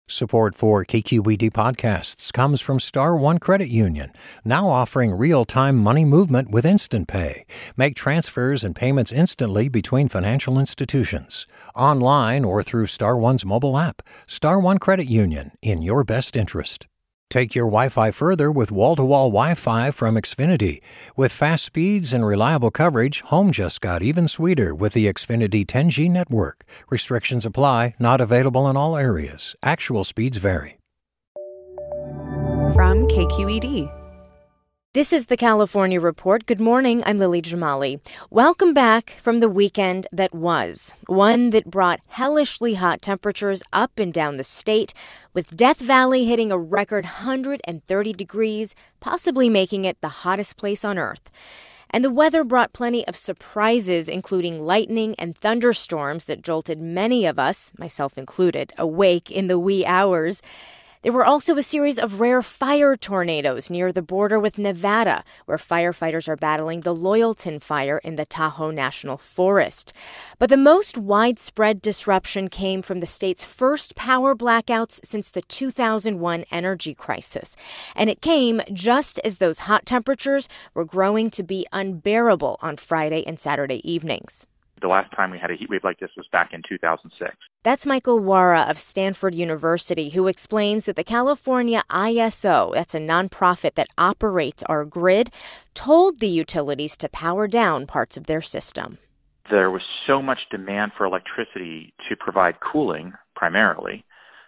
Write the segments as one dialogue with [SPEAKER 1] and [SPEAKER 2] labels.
[SPEAKER 1] Support for KQED podcasts comes from Star One Credit Union, now offering real-time money movement with Instant Pay. Make transfers and payments instantly between financial institutions, online or through Star One's mobile app. Star One Credit Union, in your best interest. Take your Wi-Fi further with wall-to-wall Wi-Fi from Xfinity. With fast speeds and reliable coverage, home just got even sweeter with the Xfinity 10G network. Restrictions apply, not available in all areas. Actual speeds vary.
[SPEAKER 2] From KQED.
[SPEAKER 3] This is the California Report. Good morning, I'm Lily Jamali. Welcome back from the weekend that was. One that brought hellishly hot temperatures up and down the state, with Death Valley hitting a record 130 degrees, possibly making it the hottest place on Earth. And the weather brought plenty of surprises, including lightning and thunderstorms that jolted many of us, myself included, awake in the wee hours. There were also a series of rare fire tornadoes near the border with Nevada, where firefighters are battling the Loyalton fire in the Tahoe National Forest. But the most widespread disruption came from the state's first power blackouts since the 2001 energy crisis. And it came just as those hot temperatures were growing to be unbearable on Friday and Saturday evenings.
[SPEAKER 4] The last time we had a heat wave like this was back in 2006.
[SPEAKER 3] That's Michael Wara of Stanford University, who explains that the California ISO, that's a nonprofit that operates our grid, told the utilities to power down parts of their system.
[SPEAKER 4] There was so much demand for electricity to provide cooling, primarily,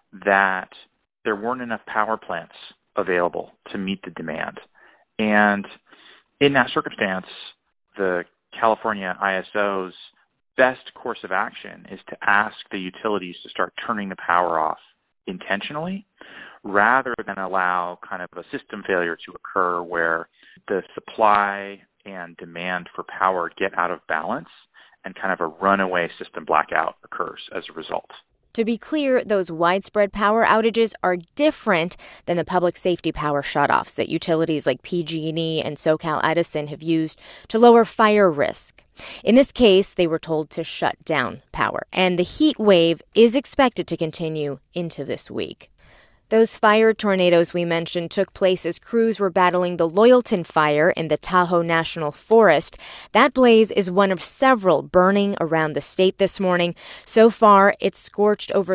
[SPEAKER 4] that there weren't enough power plants available to meet the demand. And in that circumstance, the California ISO's best course of action is to ask the utilities to start turning the power off intentionally rather than allow kind of a system failure to occur where the supply and demand for power get out of balance and kind of a runaway system blackout occurs as a result.
[SPEAKER 3] To be clear, those widespread power outages are different than the public safety power shutoffs that utilities like PG&E and SoCal Edison have used to lower fire risk. In this case, they were told to shut down power, and the heat wave is expected to continue into this week. Those fire tornadoes we mentioned took place as crews were battling the Loyalton fire in the Tahoe National Forest. That blaze is one of several burning around the state this morning. So far, it's scorched over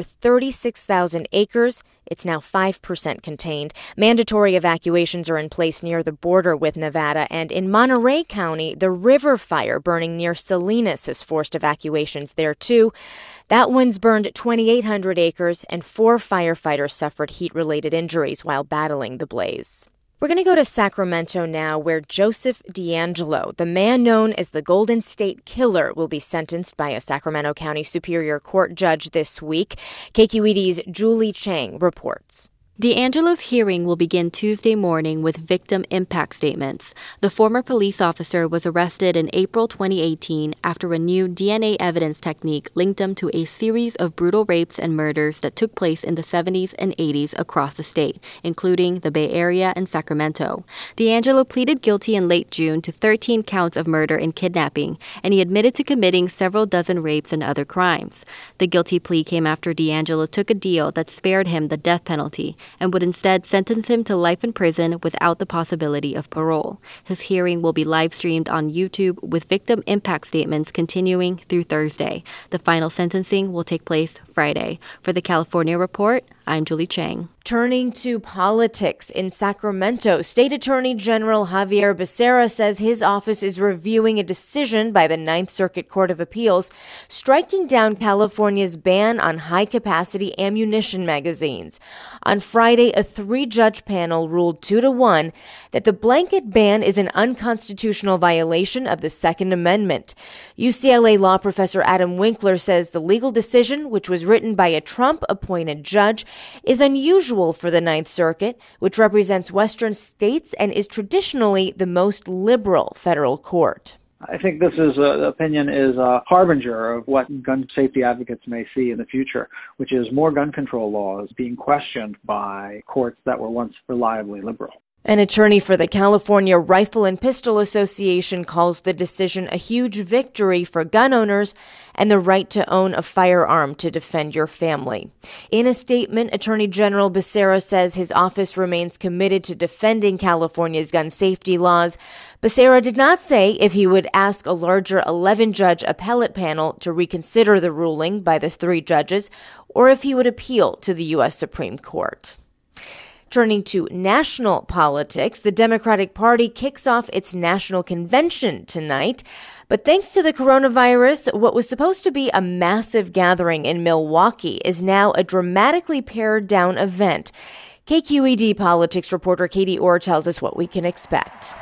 [SPEAKER 3] 36,000 acres. It's now 5% contained. Mandatory evacuations are in place near the border with Nevada. And in Monterey County, the river fire burning near Salinas has forced evacuations there, too. That one's burned 2,800 acres, and 4 firefighters suffered heat-related injuries while battling the blaze. We're going to go to Sacramento now, where Joseph DeAngelo, the man known as the Golden State Killer, will be sentenced by a Sacramento County Superior Court judge this week. KQED's Julie Chang reports.
[SPEAKER 5] DeAngelo's hearing will begin Tuesday morning with victim impact statements. The former police officer was arrested in April 2018 after a new DNA evidence technique linked him to a series of brutal rapes and murders that took place in the 70s and 80s across the state, including the Bay Area and Sacramento. DeAngelo pleaded guilty in late June to 13 counts of murder and kidnapping, and he admitted to committing several dozen rapes and other crimes. The guilty plea came after DeAngelo took a deal that spared him the death penalty and would instead sentence him to life in prison without the possibility of parole. His hearing will be live-streamed on YouTube with victim impact statements continuing through Thursday. The final sentencing will take place Friday. For the California Report, I'm Julie Chang.
[SPEAKER 3] Turning to politics in Sacramento, State Attorney General Javier Becerra says his office is reviewing a decision by the Ninth Circuit Court of Appeals striking down California's ban on high-capacity ammunition magazines. On Friday, a 3-judge panel ruled 2-1 that the blanket ban is an unconstitutional violation of the Second Amendment. UCLA law professor Adam Winkler says the legal decision, which was written by a Trump-appointed judge, is unusual for the Ninth Circuit, which represents Western states and is traditionally the most liberal federal court.
[SPEAKER 6] I think this opinion is a harbinger of what gun safety advocates may see in the future, which is more gun control laws being questioned by courts that were once reliably liberal.
[SPEAKER 3] An attorney for the California Rifle and Pistol Association calls the decision a huge victory for gun owners and the right to own a firearm to defend your family. In a statement, Attorney General Becerra says his office remains committed to defending California's gun safety laws. Becerra did not say if he would ask a larger 11-judge appellate panel to reconsider the ruling by the 3 judges or if he would appeal to the U.S. Supreme Court. Turning to national politics, the Democratic Party kicks off its national convention tonight. But thanks to the coronavirus, what was supposed to be a massive gathering in Milwaukee is now a dramatically pared down event. KQED politics reporter Katie Orr tells us what we can expect.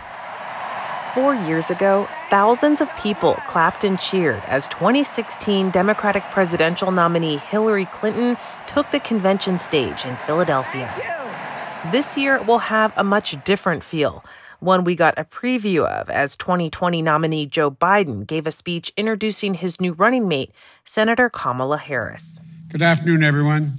[SPEAKER 2] 4 years ago, thousands of people clapped and cheered as 2016 Democratic presidential nominee Hillary Clinton took the convention stage in Philadelphia. This year will have a much different feel, one we got a preview of as 2020 nominee Joe Biden gave a speech introducing his new running mate, Senator Kamala Harris.
[SPEAKER 7] Good afternoon, everyone.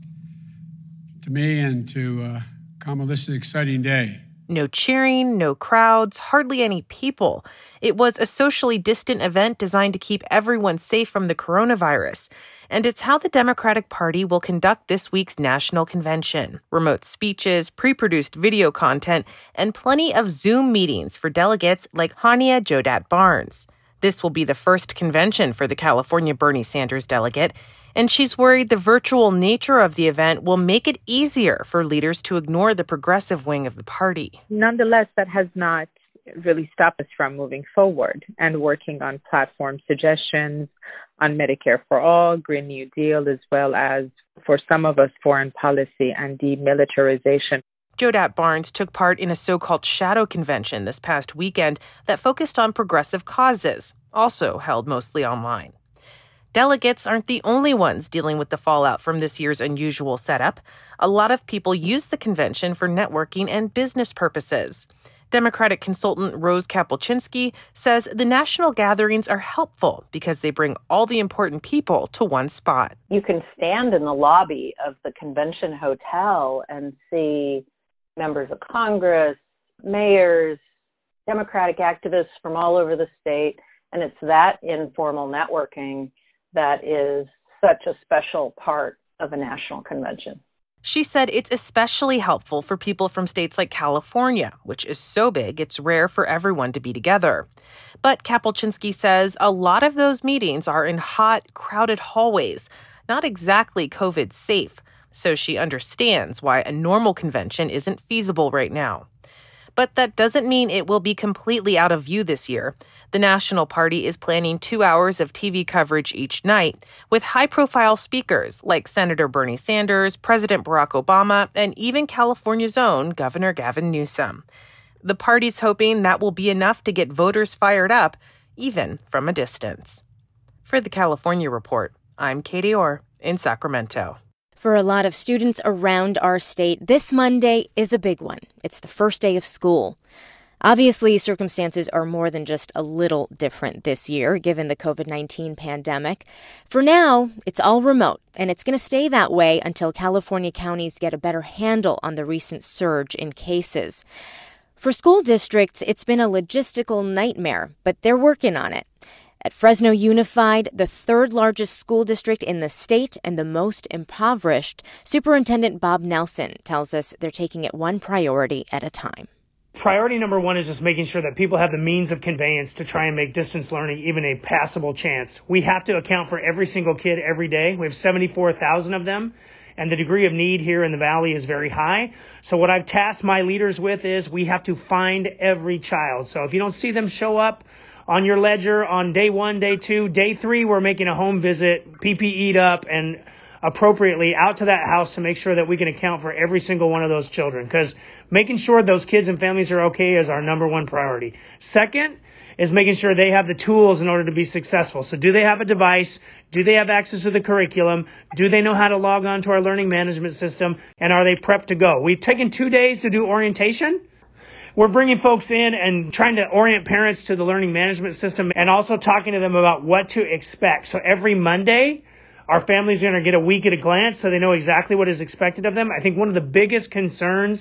[SPEAKER 7] To me and to Kamala, this is an exciting day.
[SPEAKER 2] No cheering, no crowds, hardly any people. It was a socially distant event designed to keep everyone safe from the coronavirus. And it's how the Democratic Party will conduct this week's national convention. Remote speeches, pre-produced video content, and plenty of Zoom meetings for delegates like Hania Jodat Barnes. This will be the first convention for the California Bernie Sanders delegate, and she's worried the virtual nature of the event will make it easier for leaders to ignore the progressive wing of the party.
[SPEAKER 8] Nonetheless, that has not really stopped us from moving forward and working on platform suggestions on Medicare for All, Green New Deal, as well as, for some of us, foreign policy and demilitarization.
[SPEAKER 2] Jodat Barnes took part in a so-called shadow convention this past weekend that focused on progressive causes, also held mostly online. Delegates aren't the only ones dealing with the fallout from this year's unusual setup. A lot of people use the convention for networking and business purposes. Democratic consultant Rose Kapolczynski says the national gatherings are helpful because they bring all the important people to one spot.
[SPEAKER 9] You can stand in the lobby of the convention hotel and see members of Congress, mayors, Democratic activists from all over the state, and it's that informal networking that is such a special part of a national convention.
[SPEAKER 2] She said it's especially helpful for people from states like California, which is so big it's rare for everyone to be together. But Kapolczynski says a lot of those meetings are in hot, crowded hallways, not exactly COVID safe, so she understands why a normal convention isn't feasible right now. But that doesn't mean it will be completely out of view this year. The National Party is planning 2 hours of TV coverage each night with high-profile speakers like Senator Bernie Sanders, President Barack Obama, and even California's own Governor Gavin Newsom. The party's hoping that will be enough to get voters fired up, even from a distance. For the California Report, I'm Katie Orr in Sacramento.
[SPEAKER 3] For a lot of students around our state, this Monday is a big one. It's the first day of school. Obviously, circumstances are more than just a little different this year, given the COVID-19 pandemic. For now, it's all remote, and it's going to stay that way until California counties get a better handle on the recent surge in cases. For school districts, it's been a logistical nightmare, but they're working on it. At Fresno Unified, the third largest school district in the state and the most impoverished, Superintendent Bob Nelson tells us they're taking it one priority at a time.
[SPEAKER 10] Priority number one is just making sure that people have the means of conveyance to try and make distance learning even a passable chance. We have to account for every single kid every day. We have 74,000 of them, and the degree of need here in the Valley is very high. So what I've tasked my leaders with is we have to find every child. So if you don't see them show up on your ledger on day 1, day 2, day 3, we're making a home visit, PPE'd up and appropriately out to that house to make sure that we can account for every single one of those children, because making sure those kids and families are okay is our number one priority. Second is making sure they have the tools in order to be successful. So do they have a device? Do they have access to the curriculum? Do they know how to log on to our learning management system? And are they prepped to go? We've taken 2 days to do orientation. We're bringing folks in and trying to orient parents to the learning management system and also talking to them about what to expect. So every Monday, our families are going to get a week at a glance so they know exactly what is expected of them. I think one of the biggest concerns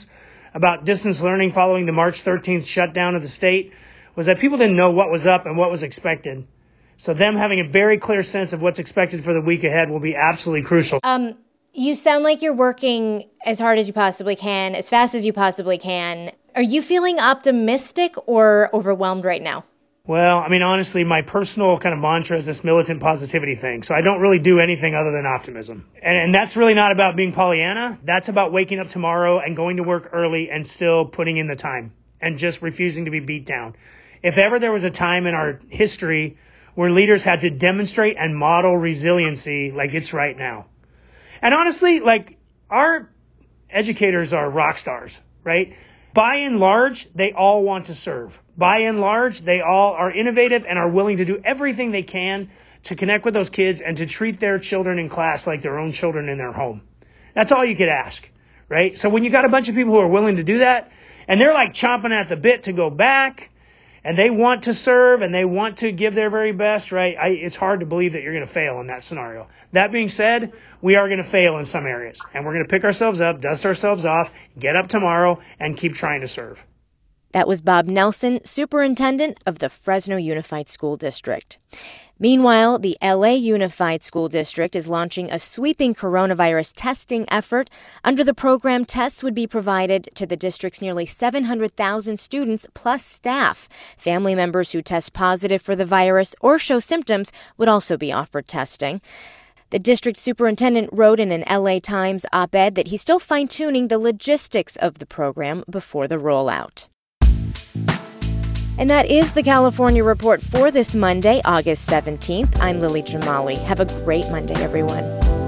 [SPEAKER 10] about distance learning following the March 13th shutdown of the state was that people didn't know what was up and what was expected. So them having a very clear sense of what's expected for the week ahead will be absolutely crucial.
[SPEAKER 3] You sound like you're working as hard as you possibly can, as fast as you possibly can. Are you feeling optimistic or overwhelmed right now?
[SPEAKER 10] Well, I mean, honestly, my personal kind of mantra is this militant positivity thing. So I don't really do anything other than optimism. And that's really not about being Pollyanna. That's about waking up tomorrow and going to work early and still putting in the time and just refusing to be beat down. If ever there was a time in our history where leaders had to demonstrate and model resiliency, like it's right now. And honestly, like our educators are rock stars, right? By and large, they all want to serve. By and large, they all are innovative and are willing to do everything they can to connect with those kids and to treat their children in class like their own children in their home. That's all you could ask, right? So when you got a bunch of people who are willing to do that, and they're like chomping at the bit to go back, and they want to serve and they want to give their very best, right? It's hard to believe that you're going to fail in that scenario. That being said, we are going to fail in some areas, and we're going to pick ourselves up, dust ourselves off, get up tomorrow, and keep trying to serve.
[SPEAKER 3] That was Bob Nelson, superintendent of the Fresno Unified School District. Meanwhile, the LA Unified School District is launching a sweeping coronavirus testing effort. Under the program, tests would be provided to the district's nearly 700,000 students plus staff. Family members who test positive for the virus or show symptoms would also be offered testing. The district superintendent wrote in an LA Times op-ed that he's still fine-tuning the logistics of the program before the rollout. And that is the California Report for this Monday, August 17th. I'm Lily Jamali. Have a great Monday, everyone.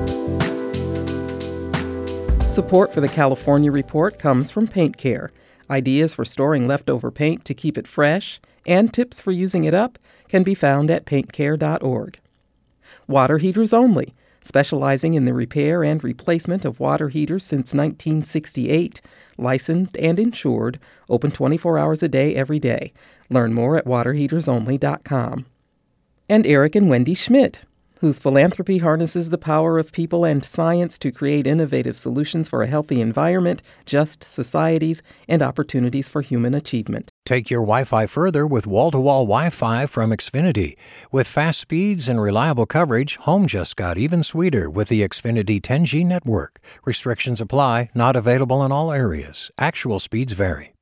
[SPEAKER 11] Support for the California Report comes from Paint Care. Ideas for storing leftover paint to keep it fresh and tips for using it up can be found at paintcare.org. Water Heaters Only, specializing in the repair and replacement of water heaters since 1968. Licensed and insured, open 24 hours a day every day. Learn more at waterheatersonly.com. And Eric and Wendy Schmidt, whose philanthropy harnesses the power of people and science to create innovative solutions for a healthy environment, just societies, and opportunities for human achievement.
[SPEAKER 1] Take your Wi-Fi further with wall-to-wall Wi-Fi from Xfinity. With fast speeds and reliable coverage, home just got even sweeter with the Xfinity 10G network. Restrictions apply, not available in all areas. Actual speeds vary.